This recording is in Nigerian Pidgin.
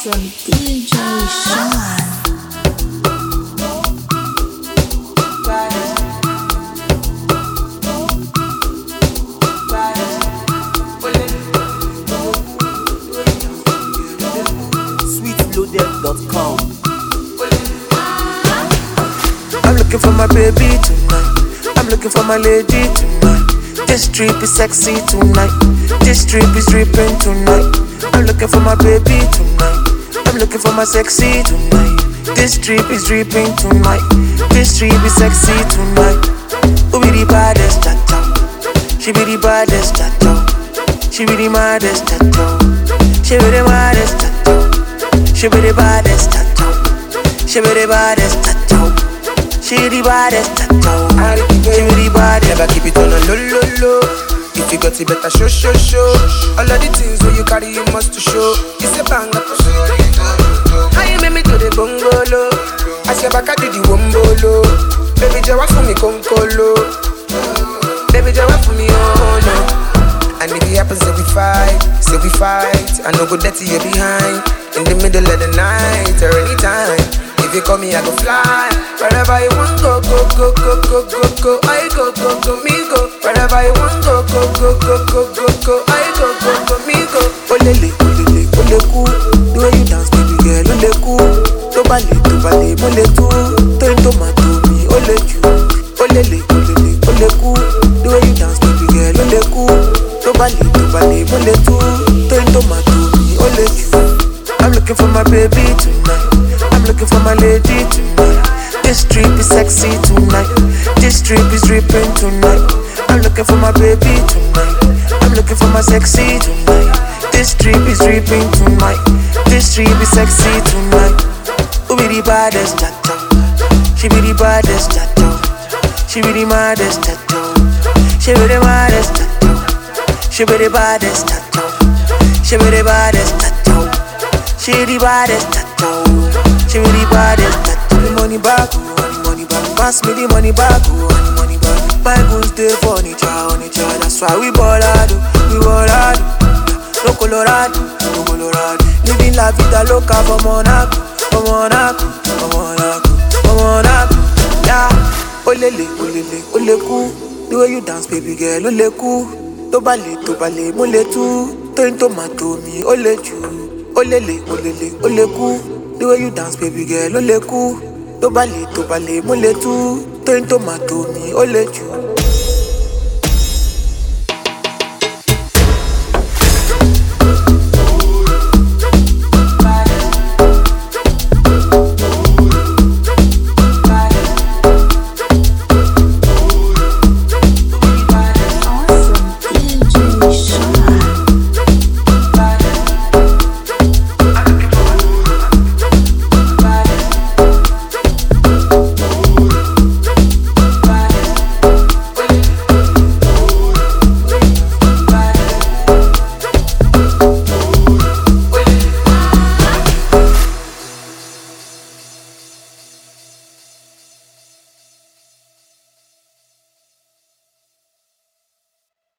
from DJ Sean. Sweetloaded.com. I'm looking for my baby tonight. I'm looking for my lady tonight. This trip is sexy tonight. This trip is dripping tonight. I'm looking for my baby tonight. I'm looking for my sexy tonight. This trip is dripping tonight. This trip is sexy tonight. Who be the baddest cha-cha? She be the baddest cha-cha. She be the maddest cha-cha. She be the maddest cha-cha. She be the baddest cha-cha. She be the baddest cha-cha. She the baddest cha-cha. She be the baddest. Never keep it on a low, low, low. If you got it, better show, show, show. All of the things where you carry, you must to show. It's a banger to show. How you make me to the bongolo? I say back, I do the wombolo. Baby, jawa for me, konkolo. Baby, jawa for me, oh no. And if it happens, say we fight. I no go dirty you behind. In the middle of the night or anytime. If you call me, I go fly. Wherever you want, go, go, go, go, go, go, go. I go, go, go, me go. Wherever you want, go, go, go, go, go, go, go. I go, go, go, me go. Olele, olele, ole cool. The way you dance, baby girl, ole cool. Tobale, mole tu. Toin tomato mi, ole ju. Olele, olele, ole cool. The way you dance, baby girl, ole cool. Tobale, mole tu. Toin tomato mi, ole ju. I'm looking for my baby tonight. I'm looking for my lady tonight. This trip is sexy tonight. This trip is dripping tonight. I'm looking for my baby tonight. I'm looking for my sexy tonight. This trip is dripping tonight. This trip is sexy tonight. Who be the baddest cha-cha? She be the baddest cha-cha. She be the maddest cha-cha. She be the maddest cha-cha. She be the baddest cha-cha. She be the baddest cha-cha. She the baddest cha-cha. She be the baddest cha-cha. The money back, money back. Pass me the money back, money back. My goods dey for nature. That's why we ball hard. No Colorado. Living la vida loca for Monaco. Yeah, olele, ole cool. The way you dance, baby girl, ole cool. Tobale, mole tu. Toin tomato mi, ole ju. Olele, ole cool. The way you dance, baby girl, ole cool. Tobale, mole tu. Toin tomato mi, ole ju.